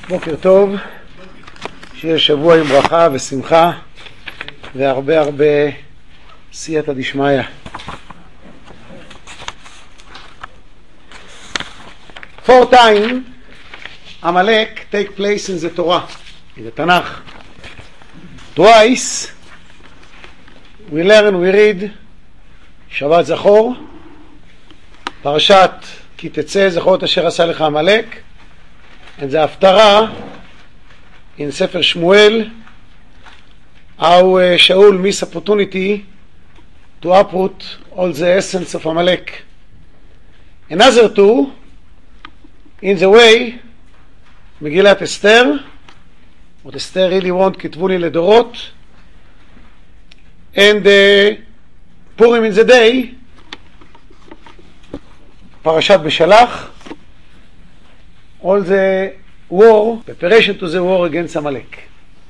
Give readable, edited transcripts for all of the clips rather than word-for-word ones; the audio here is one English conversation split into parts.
בוקר טוב, שיהיה שבוע עם ברכה ושמחה והרבה סייעתא דשמיא. Four times Amalek take place in the Torah, in the Tanakh. Twice we learn, we read Shabbat Zachor, Parashat Ki Tetzeh Zachor Asher Asa Lecha Amalek, and the Haftarah in Sefer Shmuel, how Shaul missed opportunity to uproot all the essence of Amalek. Another two, in the way, Megillat Esther, what Esther really want, כתבו לי לדורות, and Purim in the day, Parashat Beshalach, all the war, preparation to the war against Amalek.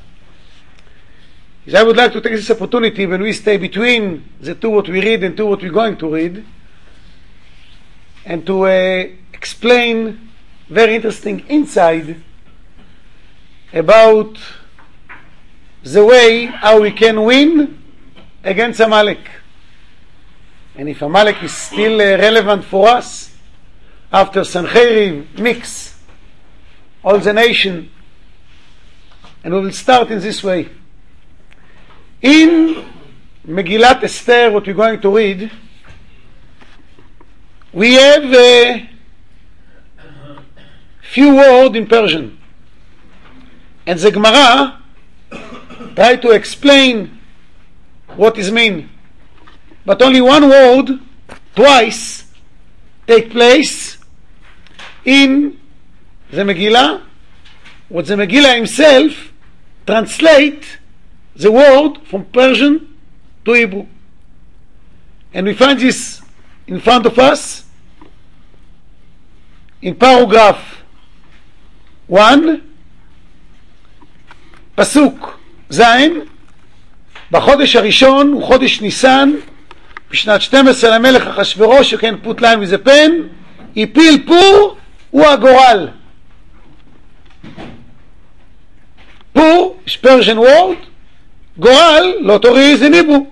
I would like to take this opportunity when we stay between the two what we read and two what we're going to read, and to explain very interesting insight about the way how we can win against Amalek. And if Amalek is still relevant for us after Sancheriv mix all the nation, and we will start in this way. In Megillat Esther, what we're going to read, we have a few words in Persian, and the Gemara try to explain what is mean, but only one word twice take place in the Megillah, what the Megillah himself translate the word from Persian to Hebrew. And we find this in front of us in paragraph 1, פסוק זין, בחודש הראשון הוא חודש ניסן, בשנת 12 למלך אחשוורוש, שכן put line with a pen, הפיל פור הוא הגורל. פור is Persian word, גורל לא תורי is in Hebrew.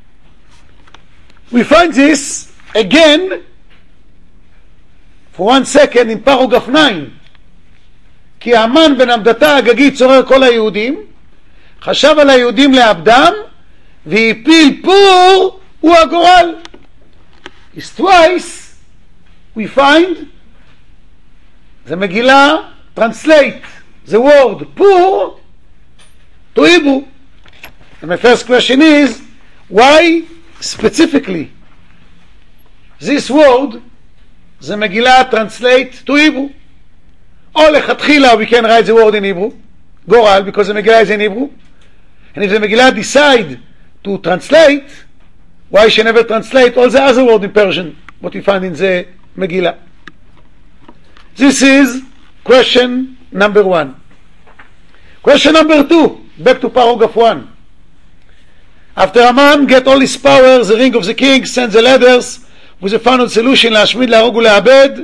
We find this again for 1 second in paragraph 9. כי המן בן עמדתה הגגית צורר כל היהודים, חשב על היהודים לעבדם, והפיל פור הוא הגורל. Is twice we find the Megillah translate the word pur to Hebrew. And my first question is, why specifically this word the Megillah translate to Hebrew? Or lechatchila we can write the word in Hebrew, goral, because the Megillah is in Hebrew. And if the Megillah decide to translate, why she never translate all the other words in Persian, what we find in the Megillah? This is question number 1. Question number 2, back to paragraph 1. After Haman get all his powers, the ring of the king sends the letters with the final solution, להשמיד, להרוג ולאבד.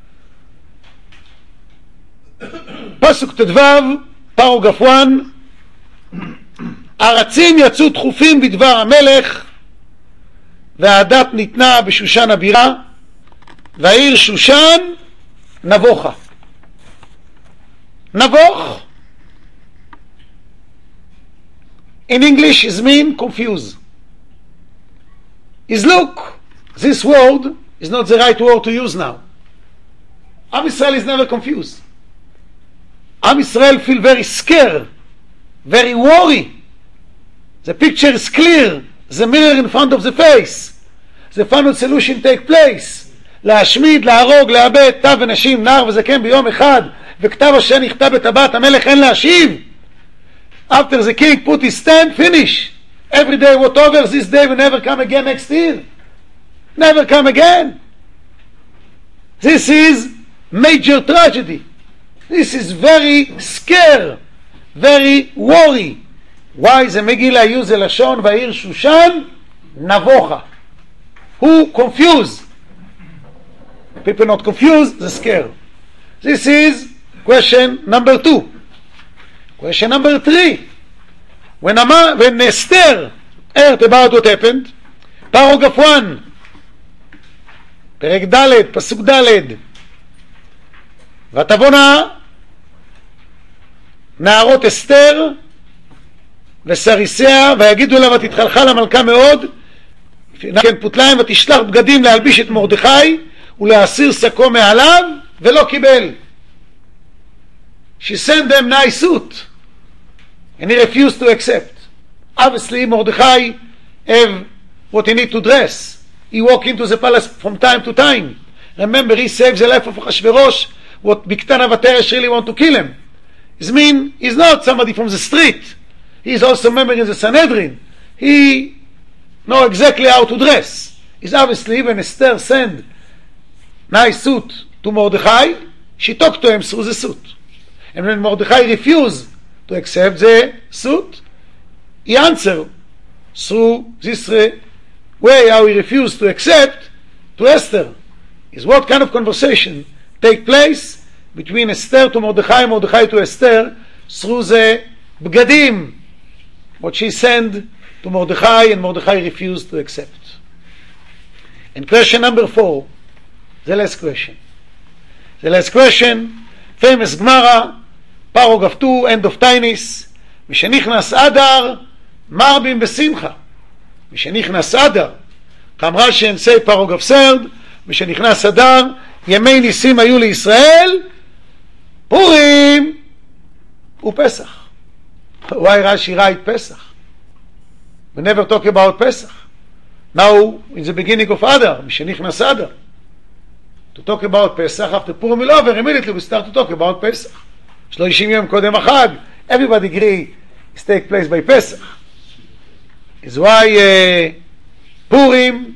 פסוק ט"ו, פרוגרף 1, ארצים יצאו דחופים בדבר המלך, והדת ניתנה בשושן הבירה, והעיר שושן נבוכה. נבוך in English is mean confused. Is look, this word is not the right word to use now. Am Israel is never confused. Am Israel feel very scared, very worried. The picture is clear, the mirror in front of the face. The final solution take place. להשמיד, להרוג, לאבד, טף ונשים, נער וזקן ביום אחד, וכתב אשר נכתב בטבעת המלך אין להשיב. After the king put his stand, finish. Every day whatever, this day will never come again next year. Never come again. This is major tragedy. This is very scare, very worry. Why the Megillah use the Lashon Va'ir Shushan Navocha? Who confused? People not confused, the scare. This is Question number 2. Question number 3. When Esther heard about what happened, paragraph 1, פרק ד', פסוק ד', ותבואנה נערות אסתר וסריסיה ויגידו לה ותתחלחל המלכה מאוד, כן פותליים, ותשלח בגדים להלביש את מרדכי ולהסיר שקו מעליו, ולא קיבל. She sent them nice suit and he refused to accept. Obviously Mordechai have what he need to dress. He walk into the palace from time to time. Remember, he saves the life of Achashverosh, what Bigtana Vateresh really want to kill him. It means he's not somebody from the street. He is also a member in the Sanhedrin. He know exactly how to dress. He's obviously, when Esther sent nice suit to Mordechai, she talked to him through the suit. And when Mordechai refused to accept the suit, he answered through this way how he refused to accept to Esther. Is what kind of conversation take place between Esther to Mordechai, Mordechai to Esther, through the bgadim, what she sent to Mordechai, and Mordechai refused to accept. And question number 4, the last question. The last question, famous Gemara, paragraph 2, end of Tainis, משנכנס אדר מרבים בשמחה. משנכנס אדר, כמרה שאנסי paragraph 3, משנכנס אדר, ימי ניסים היו לישראל, פורים ופסח. Why Rashi write Pesach? We never talk about Pesach. Now, in the beginning of Adar, משנכנס אדר, to talk about Pesach, after Purim will over, immediately we start to talk about Pesach. 30 יום קודם החג, everybody agree it take place by Pesach. Is why Purim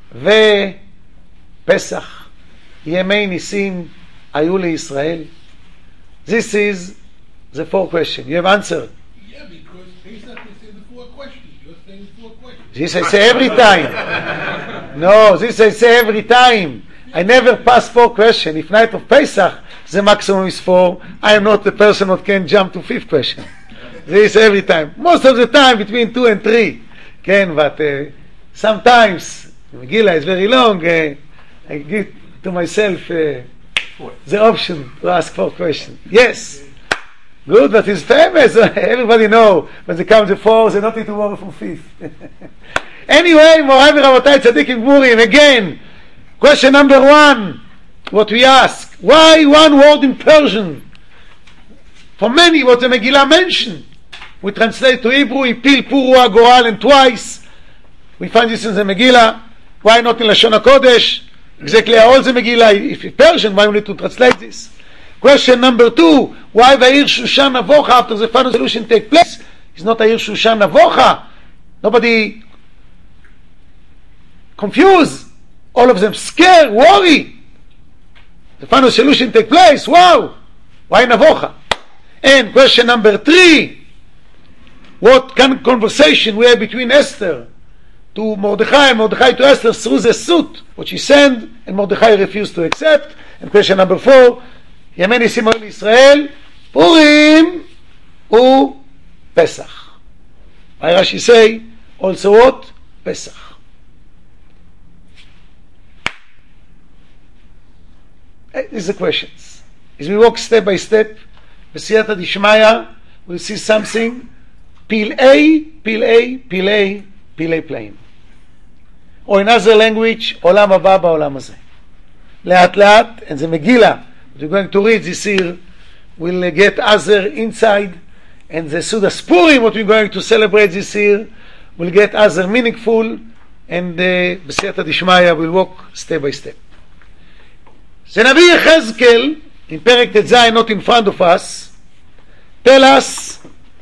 ופסח ימי ניסים היו לישראל. This is the 4 questions. You have answered? Yeah, because Pesach is in the 4 questions. You're saying 4 questions. This I say every time. No, this I say every time. I never pass 4 questions. If night of Pesach, the maximum is 4. I am not the person that can jump to 5th question. This every time. Most of the time between 2 and 3. Can, but sometimes Megillah is very long. I give to myself the option to ask 4 questions. Yes. Good, but it's famous. Everybody know when they come to 4, they don't need to worry from 5th. Anyway, Morai v'Rabotai Tzadikim Gmurim, again, question number 1, what we ask, why one word in Persian? For many, what the Megillah mentioned, we translate to Hebrew, Ipil Puru Agoral, and twice, we find this in the Megillah. Why not in Lashon HaKodesh? Exactly how all the Megillah, if it's Persian, why we need to translate this? Question number 2, why Va'ir Shushan Avocha after the final solution take place? It's not Va'ir Shushan Avocha. Nobody confused. All of them scared, worry. The final solution take place. Wow! Why Navocha? And question number 3, what kind of conversation we have between Esther to Mordechai and Mordechai to Esther through the suit what she sent and Mordechai refused to accept. And question number 4, ימי ניסים היו לישראל, פורים ופסח. Why Rashi say also what? Pesach. These are the questions. As we walk step by step, בסייעתא דשמיא, we'll see something, פלאי, פלאי, פלאי, פלאי פלאים. Or in other language, עולם הבא בעולם הזה. לאט לאט, and the Megillah, we're going to read this year, we'll get other inside, and the Sudas Purim, what we're going to celebrate this year, will get other meaningful, and בסייעתא דשמיא, we'll walk step by step. The Navi Yechezkel, in Perek Tetzai, not in front of us, tell us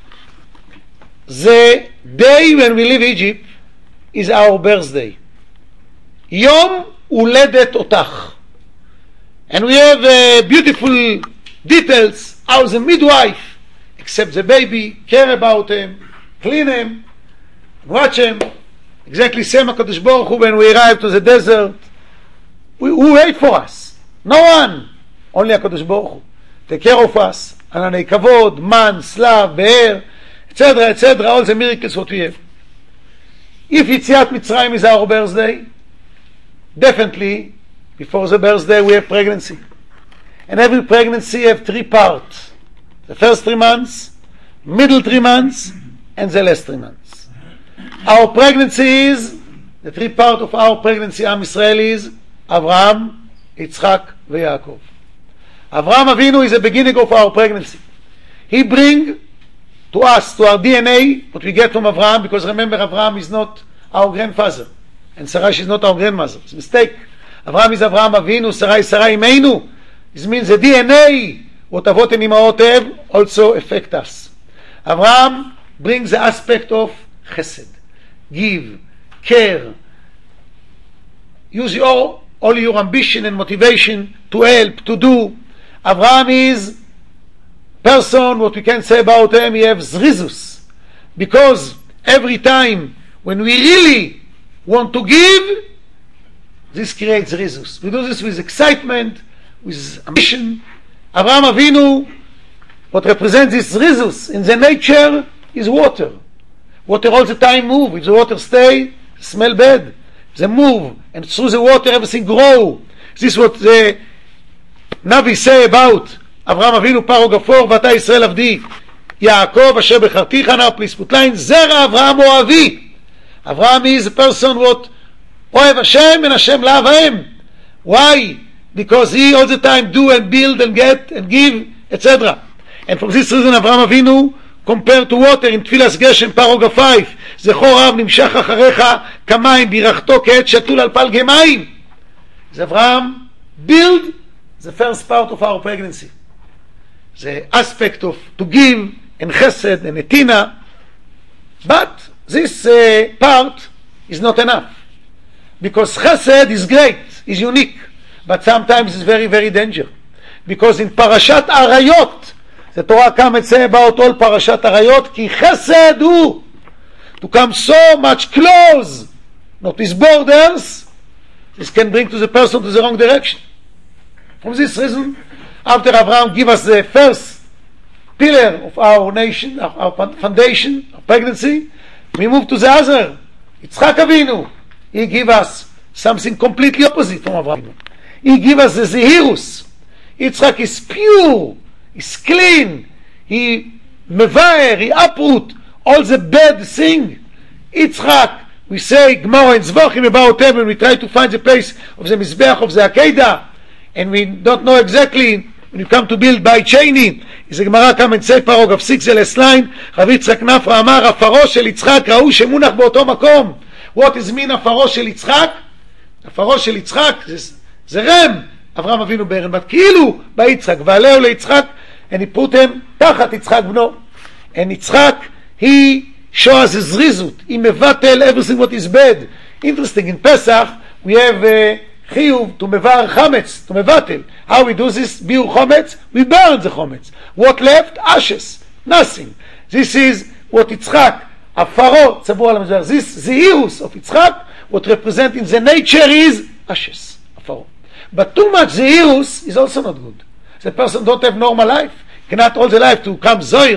the day when we leave Egypt is our birthday. Yom Uledet Otach. And we have beautiful details how the midwife accept the baby, care about him, clean him, watch him. Exactly same HaKadosh Baruch Hu when we arrive to the desert. Who wait for us? No one. Only HaKadosh Baruch Hu. take care of us, Ananei Kavod, man, slav, be'er, etc., etc., all the miracles what we have. If Yetziat Mitzrayim is our birthday, definitely, before the birthday we have pregnancy. And every pregnancy have 3 parts. The first 3 months, middle 3 months, and the last 3 months. Our pregnancy is, the 3 parts of our pregnancy, Am Yisrael is, Avraham, Yitzchak, and Yaakov. Avraham Avinu is the beginning of our pregnancy. He bring to us, to our DNA, what we get from Avraham, because remember, Avraham is not our grandfather, and Sarai is not our grandmother. It's a mistake. Avraham is Avraham Avinu, Sarai is Sarai Imeinu. This means the DNA, what Avot and Imaot have, also affect us. Avraham brings the aspect of chesed, give, care, use all your ambition and motivation to help, to do. Avraham is person, what we can say about him, he has zrizus. Because every time when we really want to give, this creates zrizus. We do this with excitement, with ambition. Avraham Avinu, what represents this zrizus in the nature is water. Water all the time move. If the water stay, smell bad. They move, and through the water everything grow. This is what the Navi say about Avraham Avinu, Paro Gafor, Vata Yisrael Avdi, Yaakov, Asher Becharticha, now please put line, Zera Avraham Oavi. Avraham is a person what Oev Hashem and Hashem love him. Why? Because he all the time do and build and get and give, etc. And for this reason Avraham Avinu compared to water in תפילת גשם פרעה גפייף, זכור רב נמשך אחריך כמים, בירכתו כעת שתול על פלגי מים. אז Avraham build the first part of our pregnancy, the aspect of to give and chesed and etina. But this part is not enough, because chesed is great, is unique, but sometimes it's very, very dangerous. Because in Parashat Arayot, the Torah come and say about all Parashat Arayot, ki chesed hu, to come so much close, not his borders, this can bring to the person to the wrong direction. From this reason, after Abraham give us the first pillar of our nation, our foundation, our pregnancy, we move to the other. Yitzchak Avinu, he give us something completely opposite from Abraham. He give us the Zehirus. Yitzchak is pure, is clean, he mevaer, he uproot all the bad thing. Yitzchak, we say Gemara and Zvochim about him, and we try to find the place of the Mizbeach of the Akedah, and we don't know exactly. When you come to build by Cheney, is the Gemara come and say paragraph 6 the last line, רב יצחק נפרא אמר עפרו של יצחק ראו שמונח באותו מקום. What is mean עפרו של יצחק? עפרו של יצחק זה רם אברהם אבינו ברן, but כאילו ביצחק ועלהו ליצחק, and he put him תחת יצחק בנו, and יצחק he show us his זריזות, he מבטל everything what is bad. Interesting, in Pesach we have chiyuv to mevar chametz, to mevatel. How we do this? Biur chametz, we burn the chametz. What left? Ashes, nothing. This is what Yitzchak, afaro, tzavur al hamizbeach. This zehirus of Yitzchak, what represent in the nature is ashes, afaro. But too much zehirus is also not good. The person don't have normal life. Cannot all the life to come zohir,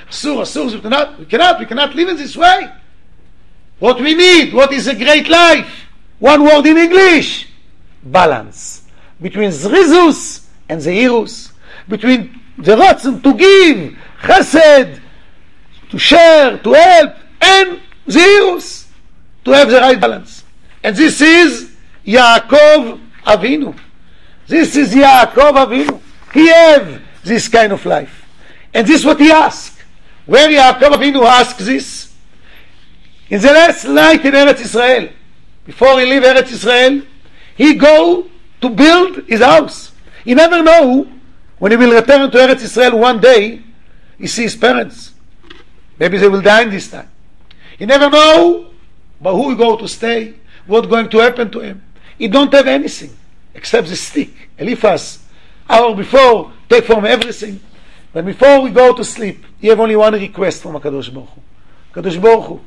asur, we cannot live in this way. What we need, what is a great life? One word in English: balance between zrizus and zehirus, between the ratzon to give, chesed, to share, to help, and zehirus, to have the right balance. And this is Yaakov Avinu. This is Yaakov Avinu. He have this kind of life, and this is what he asked. Where Yaakov Avinu asks this? In the last night in Eretz Israel, before he leave Eretz Israel, he go to build his house. He never know when he will return to Eretz Israel one day, he see his parents. Maybe they will die in this time. He never know but who will go to stay, what's going to happen to him. He don't have anything except the stick. Eliphaz, hour before, take from everything. But before we go to sleep, he have only one request from HaKadosh Baruch Hu. HaKadosh Baruch Hu,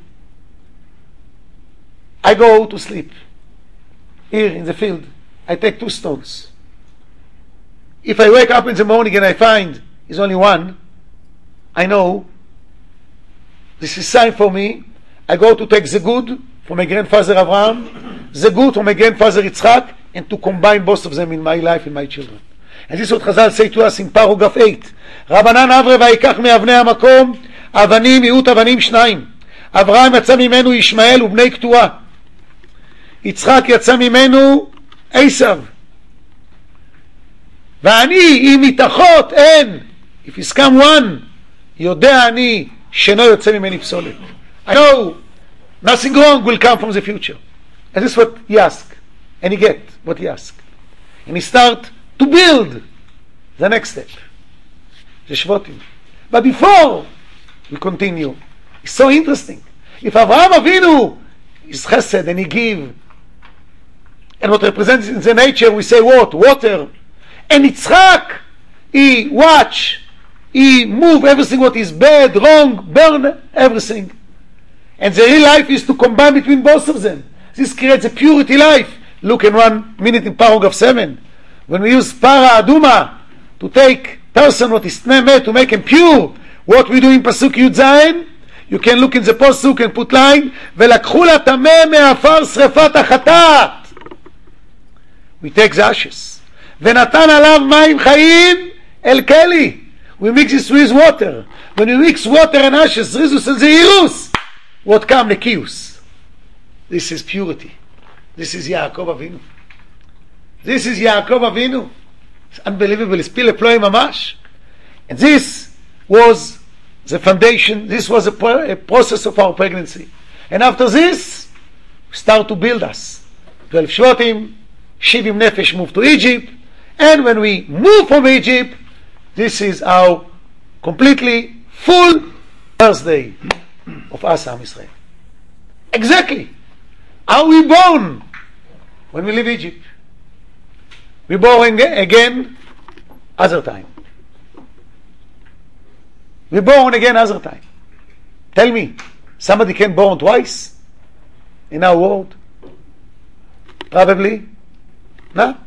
I go to sleep here in the field. I take 2 stones. If I wake up in the morning and I find it's only one, I know this is sign for me. I go to take the good from my grandfather Abraham, the good from my grandfather Yitzchak, and to combine both of them in my life, in my children. And this is what Chazal say to us in paragraph 8. רבנן אברה ויקח מאבני המקום אבנים מיעוט אבנים שניים. אברהם יצא ממנו ישמעאל ובני קטועה. יצחק יצא ממנו עשיו. ואני אם מתחות אין, if is come one, יודע אני שאינו יוצא ממני פסולת. I know nothing wrong will come from the future. And this is what he asked. And he get what he asked. And he start to build the next step. The Shvotim. But before we continue, it's so interesting. If Avraham Avinu is chesed and he give, and what represents in the nature, we say what? Water. And Yitzchak, he watch, he move everything what is bad, wrong, burn everything. And the real life is to combine between both of them. This creates a purity life. Look in 1 minute in paragraph 7. When we use para aduma to take person what is tnei to make him pure, what we do in pasuk Yud Zayin, you can look in the pasuk and put line, ולקחו לטמא מעפר שרפת החטאת. We take the ashes. ונתן עליו מים חיים אל כלי. We mix this with water. When we mix water and ashes, rizus and zeirus, what come? Nekius. This is purity. This is Yaakov Avinu. This is Yaakov Avinu. It's unbelievable. It's pile ploy mamash. And this was the foundation. This was a process of our pregnancy. And after this, we start to build us. 12 Shvatim, Shivim Nefesh moved to Egypt. And when we move from Egypt, this is our completely full birthday of us, Am Yisrael. Exactly. Are we born when we leave Egypt? We born again other time. We born again other time. Tell me, somebody can born twice in our world? Probably not.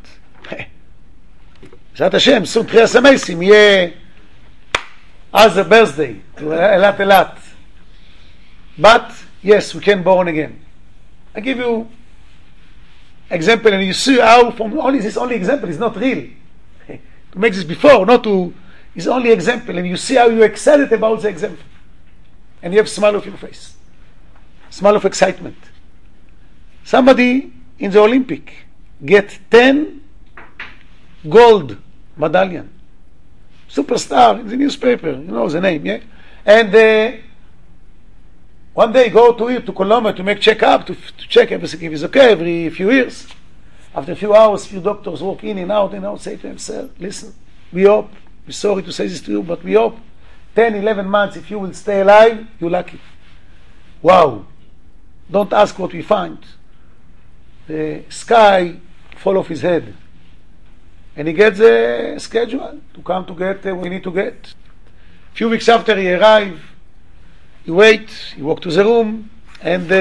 בעזרת השם, סום תחיית המייסים יהיה other birthday to Elat. But yes, we can born again. I give you example, and you see how from only this only example is not real. To make this before, not to is only example, and you see how you're excited about the example, and you have smile of your face, smile of excitement. Somebody in the Olympic get 10 gold medallion, superstar in the newspaper, you know the name, yeah, and one day go to Colombia to make check-up, to check everything if it's okay every few years. After a few hours, few doctors walk in and out, say to him, sir, listen, we hope, we're sorry to say this to you, but we hope 10, 11 months, if you will stay alive, you're lucky. Wow. Don't ask what we find. The sky fall off his head. And he gets a schedule to come to get what we need to get. A few weeks after he arrived, he wait, he walk to the room, and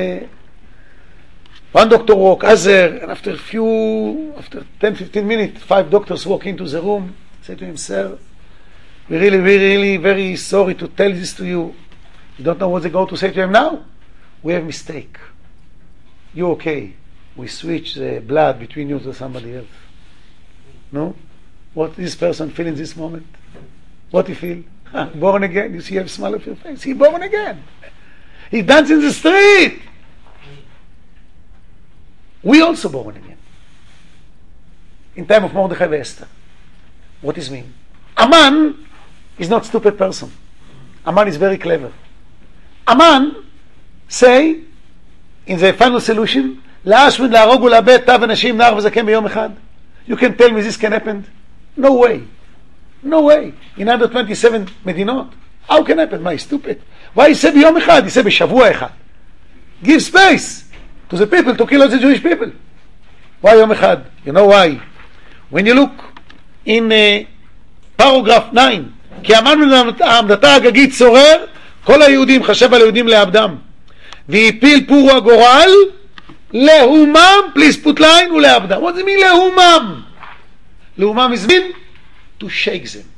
one doctor walk, other, and after 10-15 minutes, 5 doctors walk into the room, say to him, sir, we're really very sorry to tell this to you. You don't know what they go to say to him now? We have mistake. You okay? We switch the blood between you to somebody else. No? What this person feel in this moment? What he feel? Born again. You see, you have a smile of your face. He born again. He dance in the street. We also born again. In time of Mordechai and Esther. What does it mean? Aman is not stupid person. Aman is very clever. Aman say in the final solution, להשמיד, להרוג ולאבד טף ונשים נער וזקן ביום אחד. You can tell me this can happen? No way. No way. In 127 מדינות. How can happen? מה, stupid? Why he say ביום אחד? He say בשבוע אחד. Give space to the people to kill all the Jewish people. Why יום אחד? You know why? When you look in paragraph 9, כי המן העמדתה הגגית צורר, כל היהודים חשב על היהודים לאבדם. והפיל פורו הגורל, להומם, please put line, ולאבדם. What does it mean להומם? להומם is mean to shake them.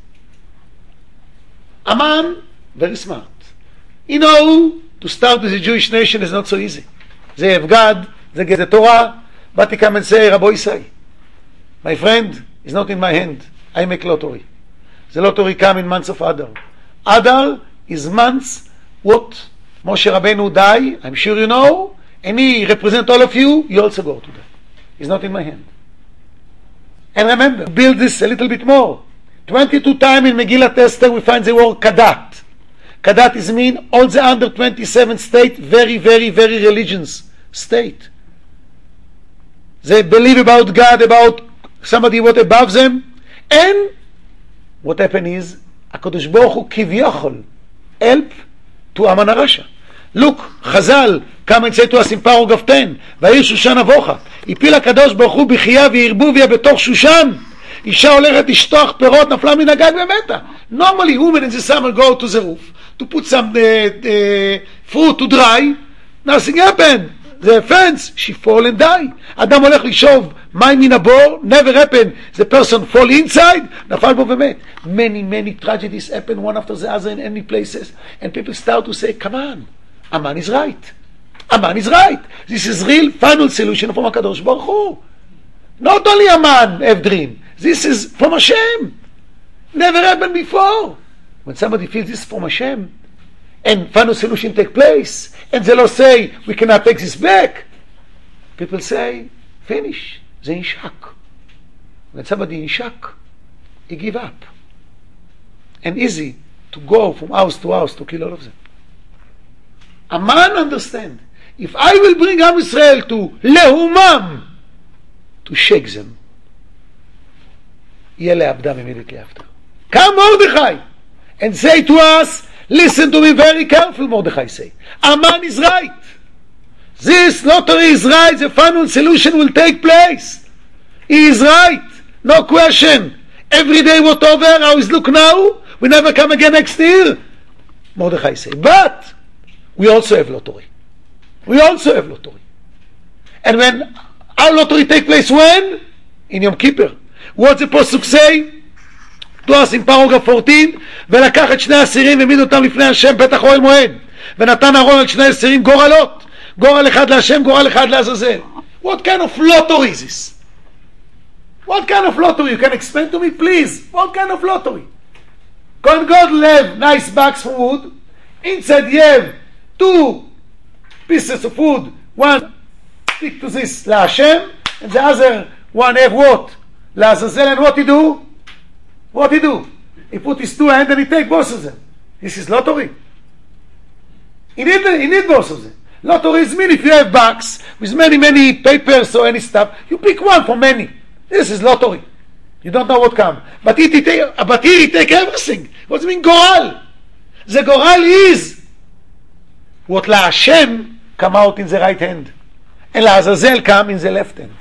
Aman, very smart. You know, to start with the Jewish nation is not so easy. They have God, they get the Torah, but they come and say, Rabbi Isai, my friend, it's not in my hand. I make lottery. The lottery come in months of Adar. Adar is months what Moshe Rabbeinu die, I'm sure you know, and he represent all of you, you also go to that. It's not in my hand. And remember, build this a little bit more. 22 times in Megillat Esther we find the word Kadat. Kadat is mean all the under 27 state, very, very, very religious state. They believe about God, about somebody what above them, and what happened is, HaKadosh Baruch Hu Kivyochol help to Aman HaRasha. Look, Chazal come and say to us in Parag of 10, Vayir Shushan Avocha, הפיל הקדוש ברוך הוא בחייה וערבוביה בתוך שושן. אישה הולכת לשטוח פירות, נפלה מן הגג ומתה. Normally women in the summer go to the roof to put some fruit to dry. Nothing happened. The fence, she fall and die. אדם הולך לשאוב מים מן הבור, never happen. The person fall inside, נפל בו ומת. Many tragedies happen one after the other in any places, and people start to say, come on, Aman is right. Aman is right. This is real final solution from HaKadosh Baruch Hu. Not only Aman have dream. This is from Hashem. Never happened before. When somebody feels this from Hashem, and final solution take place, and the law say, we cannot take this back, people say, finish. They in shock. When somebody in shock, he give up. And easy to go from house to house to kill all of them. A man understand, if I will bring Am Yisrael to Lehumam, to shake them, יהיה לאבדם immediately after. Come Mordechai and say to us, listen to me very careful, Mordechai say, Aman is right. This lottery is right. The final solution will take place. He is right. No question. Every day whatever, how is look now, we never come again next year. Mordechai say, but we also have lottery. We also have lottery. And when our lottery take place, when? In Yom Kippur. What's the Pasuk say? To us in paragraph 14, ולקח את שני האסירים והעמיד אותם לפני השם פתח אוהל מועד, ונתן אהרון על שני האסירים גורלות, גורל אחד להשם, גורל אחד לעזאזל. What kind of lottery is this? What kind of lottery? You can explain to me, please. What kind of lottery? Kohen Gadol have nice bags from wood. Inside you have 2 pieces of wood. One stick to this LaHashem, and the other one have what? L'Azazel. And what he do? What he do? He put his 2 hands and he take both of them. This is lottery. He need both of them. Lottery is mean if you have box with many papers or any stuff, you pick one for many. This is lottery. You don't know what come. But here he take everything. What does it mean Goral? The Goral is what LaHashem come out in the right hand, and LaAzazel come in the left hand.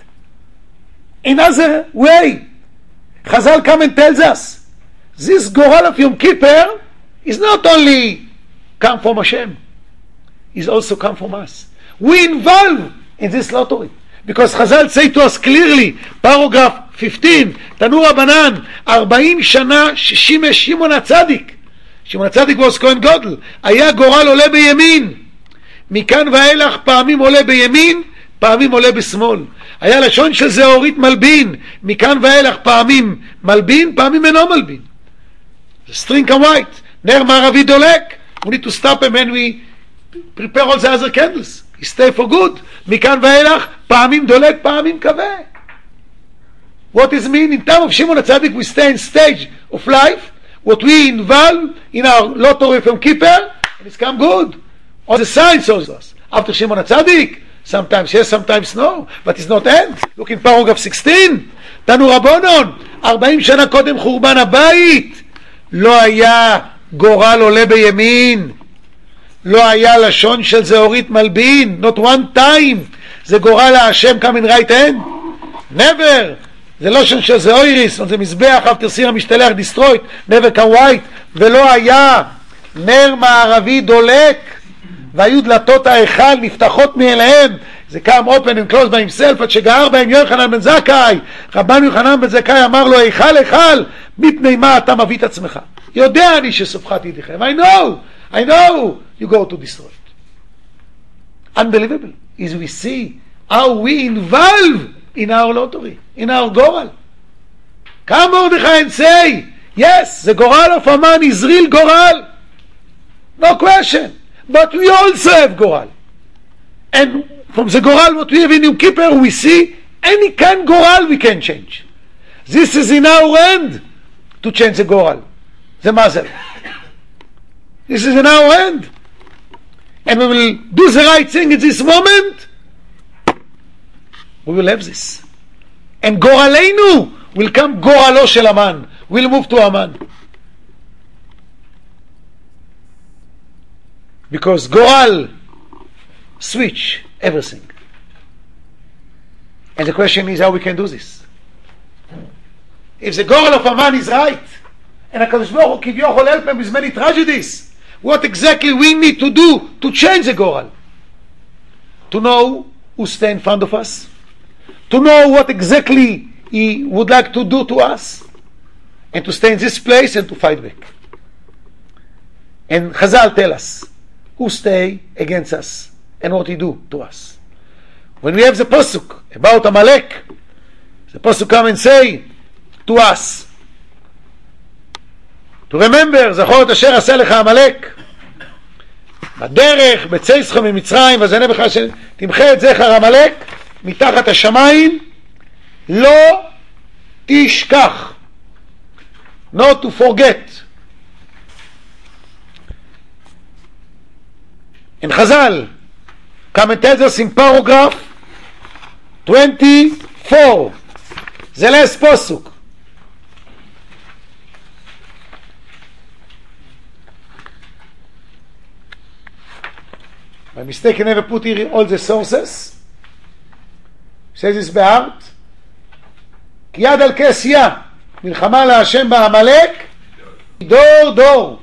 In other way, Chazal come and tells us, this Goral of Yom Kippur is not only come from Hashem, is also come from us. We involve in this lottery. Because Chazal say to us clearly, paragraph 15, Tanu Rabbanan, 40 שנה 60 שמעון הצדיק. שמעון הצדיק was Kohen Gadol. היה גורל עולה בימין. מכאן ואילך פעמים עולה בימין, פעמים עולה בשמאל. היה לשון של זהורית מלבין. מכאן ואילך פעמים מלבין, פעמים אינו מלבין. The string come white. נר מערבי דולק. We need to stop him and we prepare all the other candles. He stay for good. מכאן ואילך פעמים דולק, פעמים כבה. What is mean? In time of Shimon HaTzadik we stay in stage of life, what we involve in our lottery from Kippur, and it's come good. All the signs shows us. After Shimon HaTzadik, sometimes yes, sometimes no, but it's not end. Look in paragraph 16. תנו רבונון, 40 שנה קודם חורבן הבית, לא היה גורל עולה בימין, לא היה לשון של זהורית מלבין, not one time, זה גורל להשם come in right hand, never. זה לשון של זהוריס, זה מזבח, after סיר המשתלח destroyed, never come white, ולא היה נר מערבי דולק, והיו דלתות ההיכל נפתחות מאליהם, זה come open and close by himself, עד שגער בהם יוחנן בן זכאי. רבן יוחנן בן זכאי אמר לו, היכל היכל, מפני מה אתה מביא את עצמך? יודע אני שסופך תיתכם. I know you go to destroy it. Unbelievable is we see how we involve in our lottery, in our goral. Come Mordechai and say, yes, the goral of Haman is real goral. No question. But we also have goral. And from the goral what we have in Yom Kippur, we see any kind of goral we can change. This is in our hand to change the goral, the mazel. This is in our hand. And we will do the right thing at this moment. We will have this. And goraleinu will come goralo shel Haman. We'll move to Haman. Because goral switch everything. And the question is how we can do this. If the goral of Haman is right, and HaKadosh Baruch Hu kivyochol help him with many tragedies, what exactly we need to do to change the goral? To know who stands in front of us, to know what exactly he would like to do to us, and to stay in this place and to fight back. And Chazal tell us who stay against us and what he do to us. When we have the pasuk about Amalek, the pasuk come and say to us, to remember, זכור את אשר עשה לך עמלק בדרך בצאתך ממצרים וזנה בך תמחה את זכר עמלק מתחת השמיים, לא תשכח, not to forget. In Chazal commentators in paragraph 24, the last pasuk, by mistake I never put here all the sources. Says this בהארט, כי יד על כסיה מלחמה להשם בעמלק דור דור.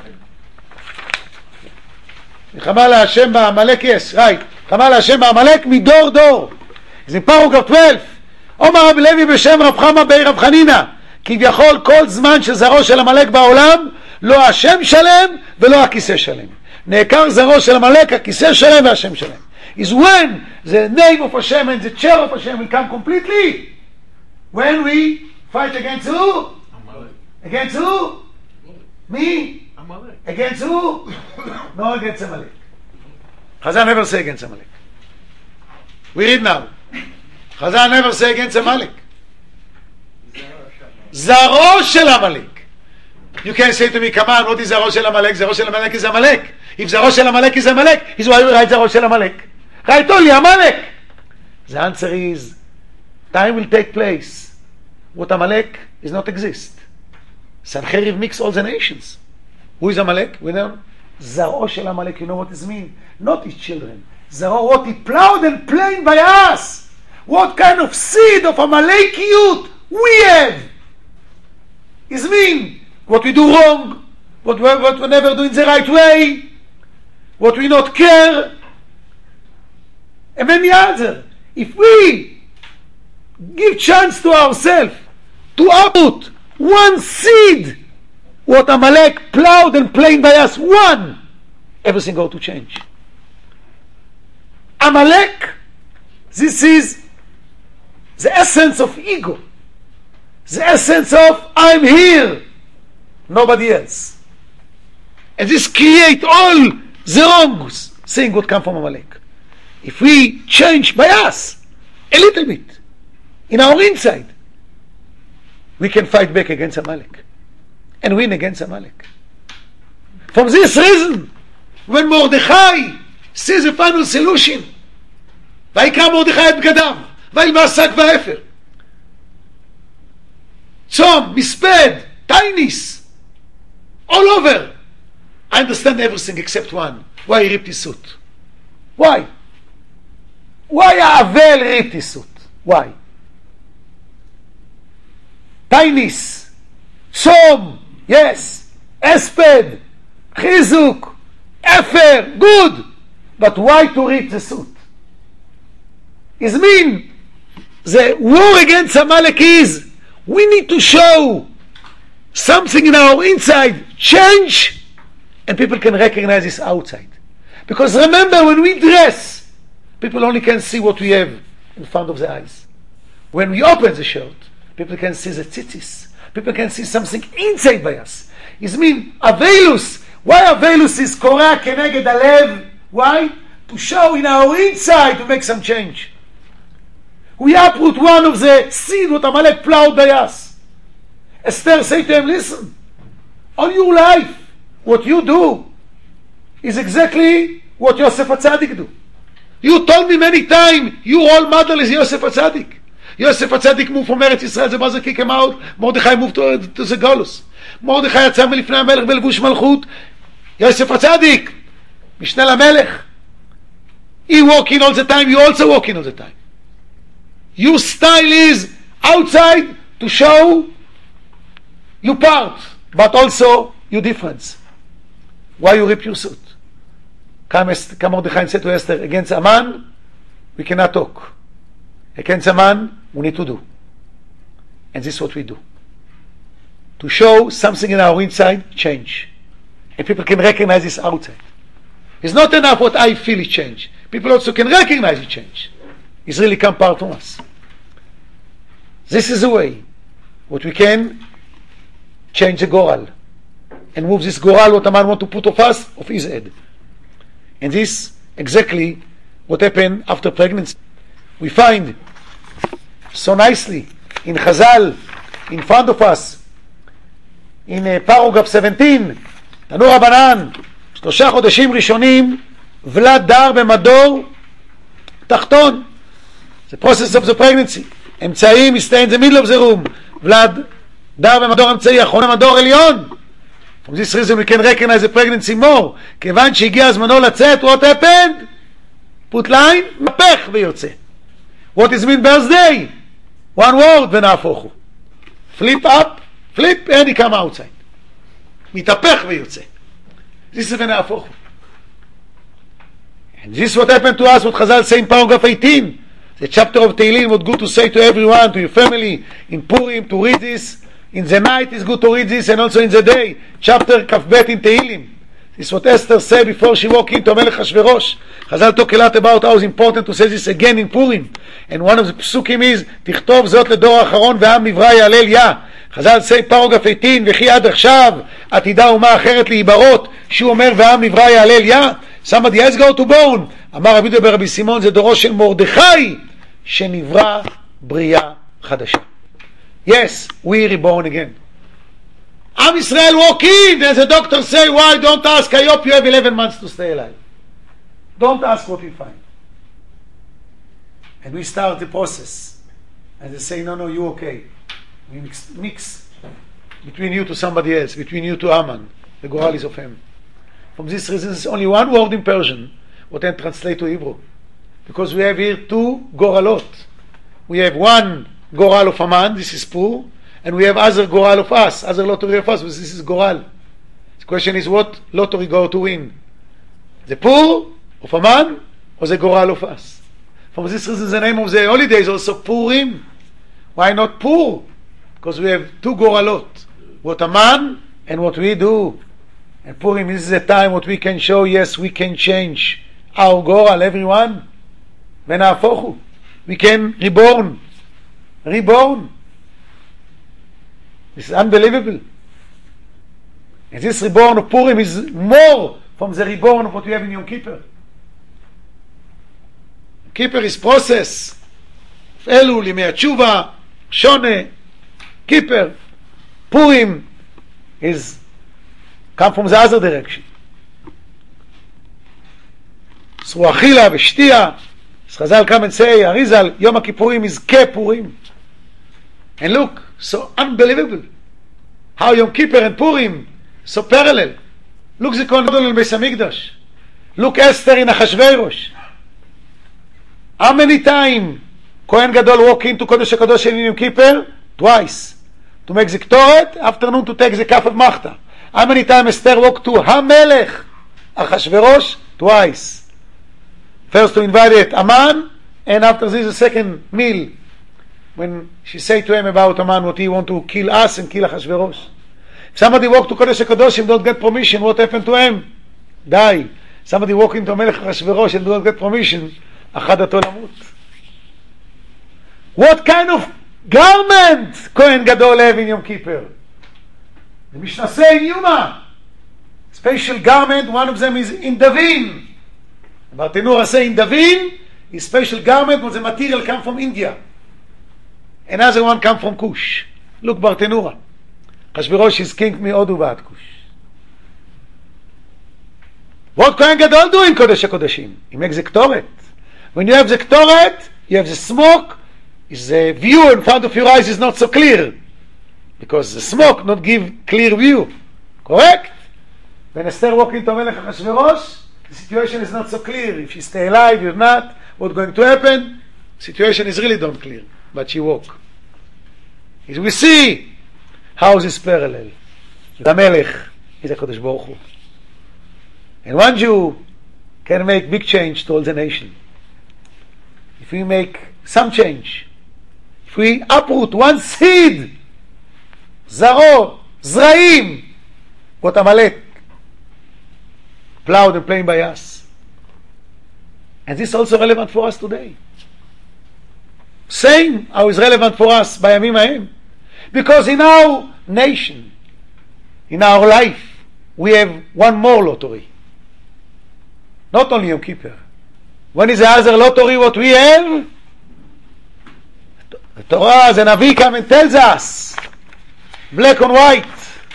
מלחמה להשם בעמלק, yes, right, מלחמה להשם בעמלק מדור דור. זה פרוגרף 12. אומר רב לוי בשם רב חמא בי רב חנינא, כביכול כל זמן שזרעו של עמלק בעולם, לא השם שלם ולא הכיסא שלם. נעקר זרעו של עמלק, הכיסא שלם והשם שלם. Is when the name of Hashem and the chair of Hashem will come completely. When we fight against who? Amalek. Against who? Me? Amalek. Against who? No, against Amalek. Chazal never say against Amalek. We read now. Chazal never say against Amalek. Zaro shel Amalek. You can say to me, come on, what is Zaro shel Amalek? Zaro shel Amalek is Amalek. If Zaro shel Amalek is Amalek, is why we write Zaro shel Amalek. Write only Amalek. The answer is, time will take place. What Amalek is not exist. Sancheriv mix all the nations. Who is Amalek? We know. Zaro shel Amalek, you know what this means? Not his children. Zaro, what he plowed and planed by us. What kind of seed of Amalekiyut we have. Is mean what we do wrong, what we never do in the right way, what we not care, and many other. If we give chance to ourselves to output one seed, what Amalek plowed and planed by us, one, everything go to change. Amalek, this is the essence of ego, the essence of I'm here, nobody else. And this create all the wrongs thing what come from Amalek. If we change by us a little bit in our inside, we can fight back against Amalek and win against Amalek. For this reason, when Mordechai sees the final solution, ויקרא מרדכי את בגדיו וילבש שק ואפר, צום, מספד, tinies, all over. I understand everything except one. Why he ripped his suit? Why? Why Avel ripped his suit? Why? Tinies, Tzom, yes, Esped, Chizuk, Efer, good. But why to rip the suit? Is mean the war against Amalek is we need to show something in our inside change, and people can recognize this outside. Because remember, when we dress, people only can see what we have in front of the eyes. When we open the shirt, people can see the tzitzis. People can see something inside by us. It means Avelus. Why Avelus is Korah Keneged Alev? Why? To show in our inside to make some change. We uproot one of the seed what Amalek plowed by us. Esther said to him, listen, all your life, what you do is exactly what Yosef HaTzadik do. You told me many times, your role model is Yosef HaTzadik. Yosef HaTzadik moved from Eretz Yisrael, the brother kicked him out, Mordechai moved to the Golus. מרדכי יצא מלפני המלך בלבוש מלכות. יוסף הצדיק, משנה למלך. He walking all the time, you also walking all the time. Your style is outside to show your part, but also your difference. Why you rip your suit? Come Mordechai and said to Esther, against a man, we cannot talk. Against a man, we need to do. And this is what we do. To show something in our inside, change. And people can recognize this outside. It's not enough what I feel it change. People also can recognize it change. It's really come part of us. This is the way what we can change the goral and move this goral what a man want to put of us, of his head. And this exactly what happened after pregnancy. We find so nicely in Chazal, in front of us, in paragraph 17, תנו רבנן, 3 חודשים ראשונים, ולד דר במדור תחתון. The process of the pregnancy. אמצעים, stay in the middle of the room. ולד דר במדור אמצעי, אחרון המדור עליון. From this reason we can recognize the pregnancy more. כיוון שהגיע הזמנו לצאת, what happened? put line, מפך ויוצא. What is mean birthday? One word, ונהפוך הוא. flip up, flip, and he come outside. מתהפך ויוצא. This is ונהפוך הוא. And this is what happened to us, what Chazal say in paragraph 18. The chapter of Tehillim, what good to say to everyone, to your family, in Purim, to read this. In the night is good to read this, and also in the day. Chapter Kaf Bet in Tehillim. This is what Esther said before she walked into Melech Hashverosh. Chazal talk a lot about how it's important to say this again in Purim. And one of the psukim is, תכתוב זאת לדור האחרון והעם נברא יהלל יה. חז"ל say paragraph 18, וכי עד עכשיו עתידה אומה אחרת להיברות, שהוא אומר והעם נברא יהלל יה. Somebody else go to born. אמר רבי דבר רבי סימון, זה דורו של מרדכי שנברא בריאה חדשה. Yes, we reborn again. Am Israel walk in, as the doctor say, why don't ask, I hope you have 11 months to stay alive. Don't ask what we find. And we start the process. And they say, no, you okay. We mix between you to somebody else, between you to Aman. The Goral is of him. From this reason, there's only one word in Persian, what I translate to Hebrew. Because we have here 2 Goralot. We have one Goral of Aman, this is Pur, and we have other Goral of us, other lottery of us, this is Goral. The question is, what lottery go to win? The Pur of Aman or the Goral of us? From this reason, the name of the holiday is also Purim. Why not Pur? Because we have 2 Goralot, what Aman and what we do. And Purim is the time what we can show, yes, we can change our Goral, everyone. ונהפוכו. We can reborn. This is unbelievable. And this reborn of Purim is more from the reborn of what we have in Yom Kippur. Kippur is process. Elul, Yemei Tshuva, Shone, Kippur. Purim is come from the other direction. So Achila v'Shtia. Chazal come and say, Arizal, Yom HaKippurim is Ke-Purim. And look, so unbelievable. How Yom Kippur and Purim, so parallel. Look the Kohen Gadol in Beis HaMikdash. Look Esther in Achashverosh. How many times Kohen Gadol walk into Kodesh HaKadosh in Yom Kippur? Twice. To make the Ktoret, afternoon to take the Kaf of Machta. How many times Esther walk to HaMelech Achashverosh? Twice. First to invite Aman, And after this, the second meal, when she said to him about Haman, what he want to kill us and kill Achashverosh. If somebody walk to Kodesh HaKadoshim, don't get permission, what happened to him? Die. Somebody walk into Melech Achashverosh and don't get permission, Achadato Lamut. What kind of garment Kohen Gadol have in Yom Kippur? The Mishnah say in Yuma, special garment, one of them is in Davin. Bartenura say in Davin, his special garment was a material come from India. Another one come from Kush. Look, Bartenura. Achashverosh is king Me'odu V'ad Kush. What Kohen Gadol do in Kodesh HaKodeshim? He makes the Ktoret. When you have the Ktoret, you have the smoke, is the view in front of your eyes is not so clear. Because the smoke not give clear view. Correct? When Esther walked into Melech Achashverosh, the situation is not so clear. If she stay alive, or not, what's going to happen? Situation is really not clear. But she walk. As we see how this parallel. The Melech is a Kodesh Baruch Hu. And one Jew can make big change to all the nation. If we make some change, if we uproot one seed, Zaro, Zraim, what Amalek plowed and playing by us. And this is also relevant for us today. Same how is relevant for us by Yamim Haim. Because in our nation, in our life, we have one more lottery. Not only Yom Kippur. When is the other lottery what we have? The Torah, the Navi come and tells us, black and white,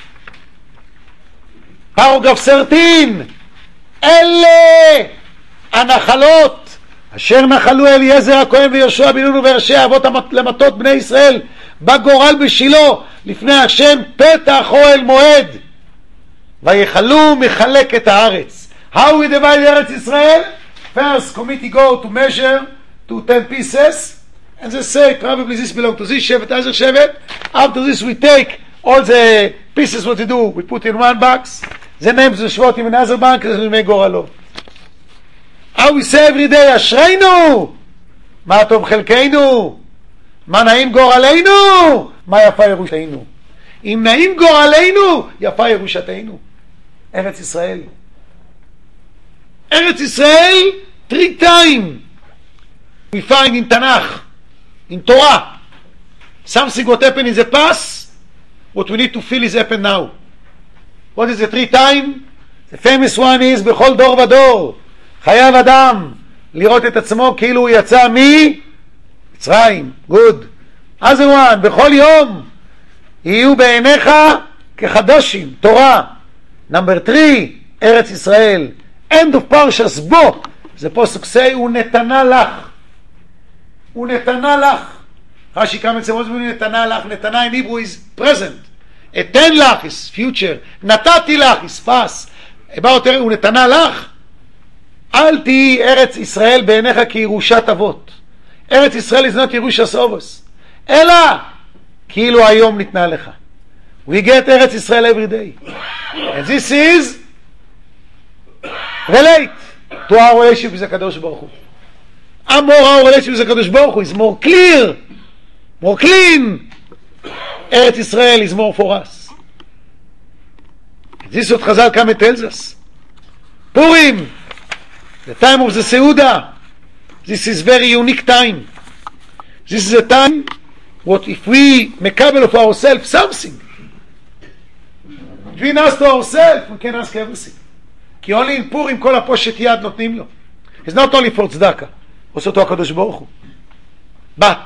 paragraph 13, אלה הנחלות אשר נחלו אליעזר הכהן ויהושע בן נון וראשי האבות למטות בני ישראל בגורל בשילה לפני השם פתח אוהל מועד ויחלו מחלק את הארץ. How we divide Eretz Israel? First committee go to measure to 10 pieces and they say probably this belongs to this shevet, other shevet. After this we take all the pieces, what to do, we put in one box, the names of Shvotim in other box, and we make Goralot. How we say every day, אשרינו, מה טוב חלקנו, מה נעים גורלנו, מה יפה ירושתנו. אם נעים גורלנו, יפה ירושתנו. ארץ ישראל. Eretz Israel, 3 times we find in Tanakh, in Torah, something what happened in the past, what we need to feel is happened now. What is the 3 times? The famous one is בכל דור ודור חייב אדם לראות את עצמו כאילו הוא יצא ממצרים. Good. Other one, בכל יום יהיו בעיניך כחדשים, תורה. Number 3, ארץ ישראל. End of Parshas Bo. The Pasuk say, ונתנה לך. ונתנה לך. Rashi comes and says, what does it mean נתנה לך? נתנה in Hebrew is present. אתן לך is future. נתתי לך is past. About ונתנה לך. אל תהי ארץ ישראל בעיניך כירושת אבות. ארץ ישראל is not ירושת אבוס. אלא כאילו היום ניתנה לך. We get ארץ ישראל every day. And this is relate to our relationship with HaKadosh Baruch Hu. And more our relationship with HaKadosh Baruch Hu is more clear, more clean. Eretz Israel is more for us. This is what Chazal come and tells us. Purim, the time of the Seudah, this is very unique time. This is a time what if we mekabel of ourselves something, between us to ourselves, we can ask everything. כי only in Purim כל הפושט יד נותנים לו. It's not only for צדקה, עושה אותו הקדוש ברוך הוא. But,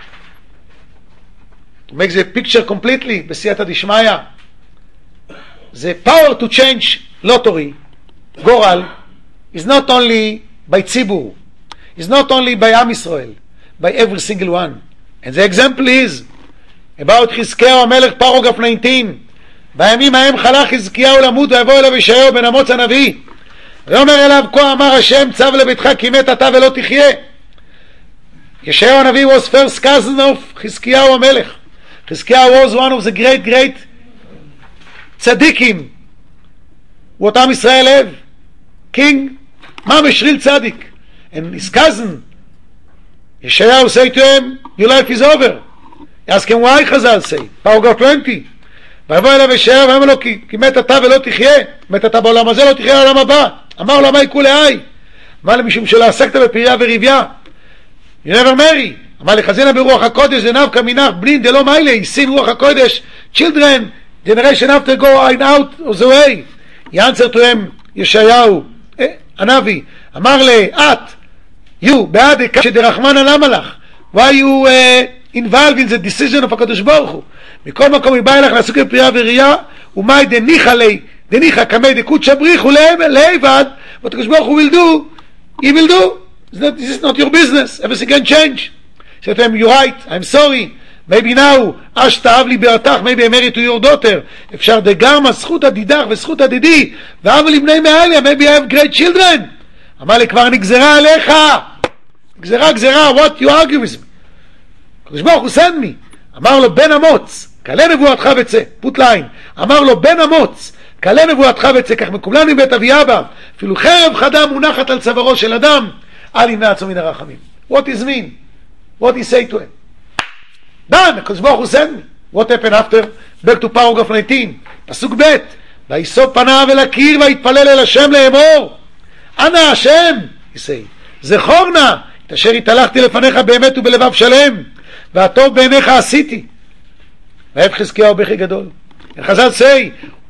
to make the picture completely, בסייעתא דשמיא, the power to change lottery, גורל, is not only by ציבור, is not only by עם ישראל, by every single one. And the example is, about חזקיהו המלך, paragraph 19, בימים ההם חלה חזקיהו למות ויבוא אליו ישעיהו בן אמוץ הנביא ויאמר אליו כה אמר השם צו לביתך כי מת אתה ולא תחיה. ישעיהו הנביא was first cousin of חזקיהו המלך. חזקיהו was one of the great צדיקים what עם ישראל have, king ממש real צדיק, and his cousin Yeshayahu say to him, your life is over. Ask him why, Chazal say. Paragraph 20. ויבוא אליו ישעיהו ואמר לו כי מת אתה ולא תחיה, מת אתה בעולם הזה לא תחיה לעולם הבא. אמר לו מה יקרו להי? אמר לו משום שלא עסקת בפריה וריביה. You never marry. אמר לחזינה ברוח הקודש דנבקא מנך בנין דלא מיילי, sing רוח הקודש, children, generation after go out of the way. He answered to him, ישעיהו, הנביא, אמר את, you, בעד שדרחמנא למה לך? Why you involved in the decision of הקדוש ברוך הוא? מכל מקום היא באה לך לעסוק בפריה וראייה, ומאי דניחא לי, דניחא קמי דקודשא בריחו לעבד, what הקדוש ברוך הוא will do, he will do. This is not your business. Everything can change. Say to him, you're right, I'm sorry. Maybe now, אש תאהב לי ברתך, maybe I marry to your daughter. אפשר דגרמה, זכות הדידך וזכות הדידי, ואהב לבני מעליה, maybe I have great children. אמר לי, כבר נגזרה עליך. גזרה, what you argue with me? הקדוש ברוך הוא send me. אמר לו, בן אמוץ, קלה נבואתך וצא, put line. אמר לו, בן אמוץ, קלה נבואתך וצא, כך מקובלני בית אבי אבא, אפילו חרב חדה מונחת על צווארו של אדם, אל ימנע עצמו מן הרחמים. What is mean? What he say to him? done, הקדוש ברוך הוא send me. What happened after? back to paragraph 19, פסוק ב' ויסוב פניו אל הקיר ויתפלל אל השם לאמור, אנא השם, he say, זכור נא את אשר התהלכתי לפניך באמת ובלבב שלם, והטוב בעיניך עשיתי. ויבך חזקיהו בכי גדול. חז"ל say,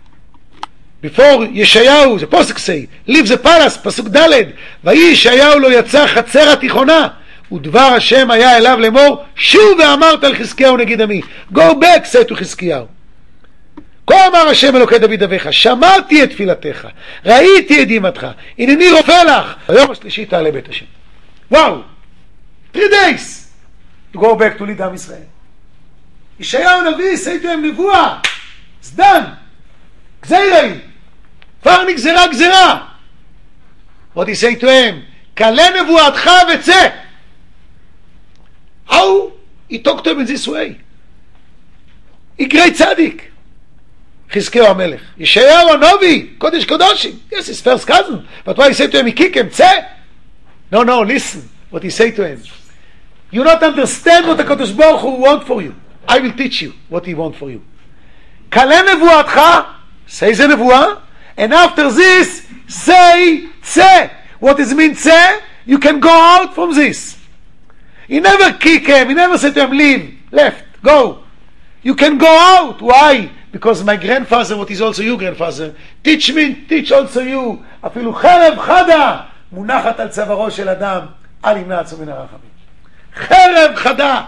before ישעיהו, זה פוסק say, leave the palace, פסוק ד' ויהי ישעיהו לא יצא חצר התיכונה, ודבר השם היה אליו לאמור, שוב ואמרת על חזקיהו נגיד עמי, go back, say to חזקיהו. כה אמר השם אלוקי דוד אביך, שמעתי את תפילתך, ראיתי את דמעתך, הנני רופא לך. היום השלישי תעלה בית השם. וואו, 3 days to go back to lead עם ישראל. ישעיהו הנביא, say to him נבואה, it's done, גזירי, כבר נגזרה גזרה. what he say to him, קלה נבואתך וצא. how he talked to him in this way? he great צדיק. חזקיהו המלך, ישעיהו הנביא, קודש קודשים, yes, his first cousin, but why he say to him, he kick him, צא. no, listen, what he say to him, you not understand what הקדוש ברוך הוא want for you. I will teach you what he want for you. קלה נבואתך, say זה נבואה, and after this, say צא. what does it mean צא? you can go out from this. he never kick him, he never say to him, leave, left, go. you can go out. why? because my grandfather, what is also your grandfather, teach me, teach also you, אפילו חרב חדה מונחת על צווארו של אדם, אל ימנע עצמו מן הרחמים. חרב חדה.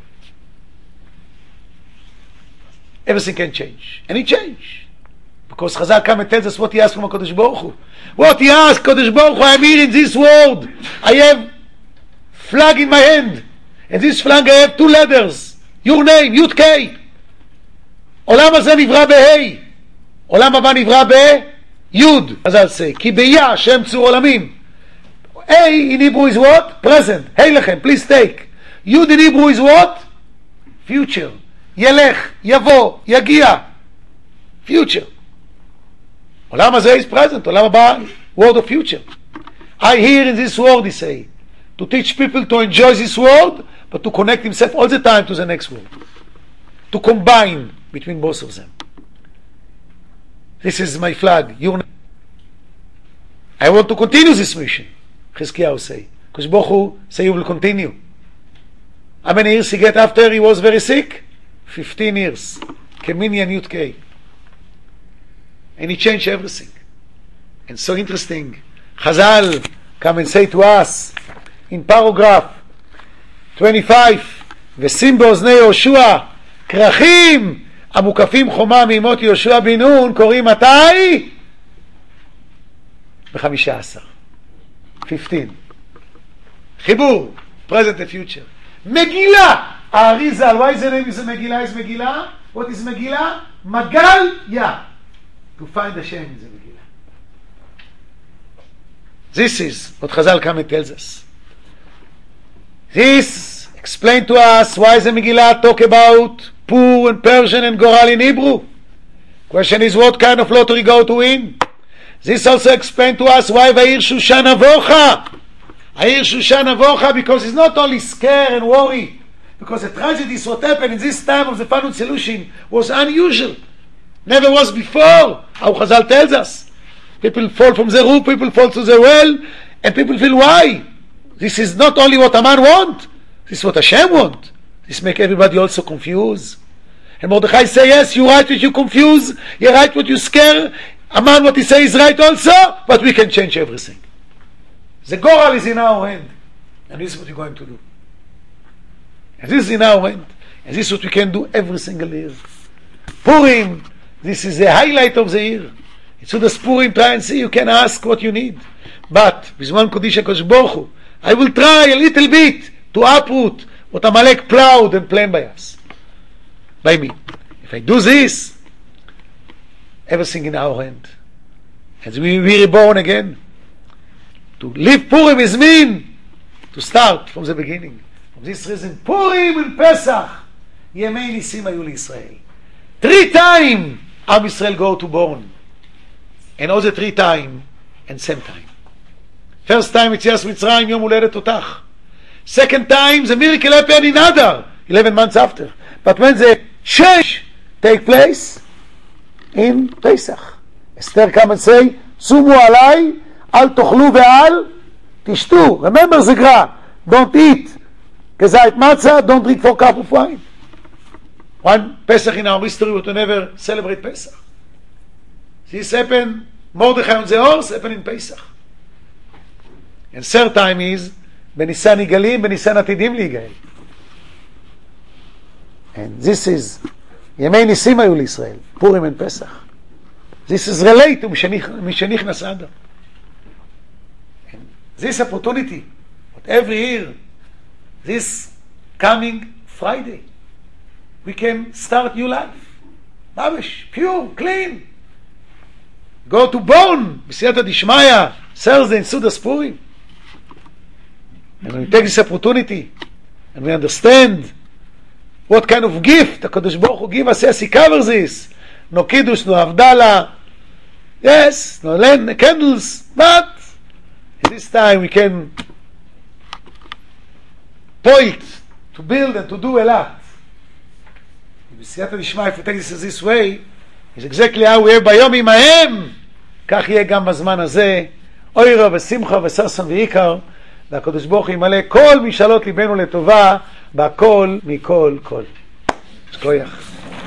everything can change, and it change, because Chazal come and tells us what he asked from HaKadosh Baruch Hu. What he asked, Kadosh Baruch Hu, I am here in this world, I have flag in my hand, and this flag I have 2 letters, your name, Yud Kei. עולם הזה נברא בהי, עולם הבא נברא ביוד. Chazal say, כי ביה השם צור עולמים. A in Hebrew is what? present. היי לכם, please take. Yud in Hebrew is what? future. ילך, יבוא, יגיע. future. עולם הזה is present, עולם הבא, word of future. I here in this world, he say, to teach people to enjoy this world, but to connect himself all the time to the next world. To combine between both of them. This is my flag. I want to continue this mission. Chizkiyahu say. Because Baruch Hu say you will continue. How many years he get after he was very sick? 15 years. Kemini and Yud Kei. And he changed everything. And so interesting. Chazal come and say to us in paragraph 25, ושים באוזני יהושע כרכים המוקפים חומה מימות יהושע בן נון, קוראים מתי? ב-15. 15. חיבור, present and future. מגילה, האריזל, why is the name is מגילה? is מגילה? what is מגילה? מגל יה. to find Hashem in the מגילה. This is what Chazal come and tells us. This explain to us why the Megillah talk about Pur and Persian and Goral in Hebrew. Question is, what kind of lottery go to win? This also explain to us why Va'ir Shushan Avocha. Air Shushan Avocha, because it's not only scare and worry, because the tragedies what happened in this time of the Fanut Solution was unusual. Never was before. How Chazal tells us. People fall from the roof, people fall to the well, and people feel why. This is not only what a man want, this is what Hashem want. This make everybody also confused. And Mordechai say, yes, you right what you confuse, you right what you scare, a man what he say is right also, but we can change everything. The Goral is in our hand, and this is what we're going to do. And this is in our hand, and this is what we can do every single year. Purim, this is the highlight of the year. It's so the Purim, try and see, you can ask what you need. But, with one Kodesh HaKadosh Baruch Hu, I will try a little bit to uproot what Amalek plowed and planned by us. By me. If I do this, everything in our hand. As we reborn again. To live Purim is mean to start from the beginning. For this reason, Purim and Pesach, Yemei Nisim Hayu L'Yisrael. 3 times Am Yisrael go to born. And all the 3 times, and same time. First time, Yetzias Mitzrayim, Yom Huledet Totach. Second time, the miracle happened in Adar, 11 months after. But when the change take place, in Pesach. Esther come and say, Sumu alai, al tochlu ve'al tishtu. Remember the gra. Don't eat kezait matzah, don't drink 4 cups of wine. One Pesach in our history we will never celebrate Pesach. This happened, Mordechai on the horse, happened in Pesach. And third time is, Benisan Yigalim, Benisan Atidim Ligael. And this is Yemei Nisim Hayu L'Yisrael, Purim and Pesach. This is related to Mishenichnas Adar. And this opportunity, what every year, this coming Friday, we can start new life. Babish, pure, clean. Go to Bonn, B'siyata Dishmaya, Thursday in Sudas Purim. And when we take this opportunity, and we understand what kind of gift the Kodesh Baruch Hu give us, yes, he covers this. No Kiddush, no Havdalah, yes, no candles, but this time we can point to build and to do a lot. B'siyata Dishmaya, if we take this way, is exactly how we have ביום עמהם, כך יהיה גם בזמן הזה, אוירה ושמחה וששון ועיקר, והקדוש ברוך הוא ימלא כל משאלות ליבנו לטובה, בכל מכל כל. שכוייך.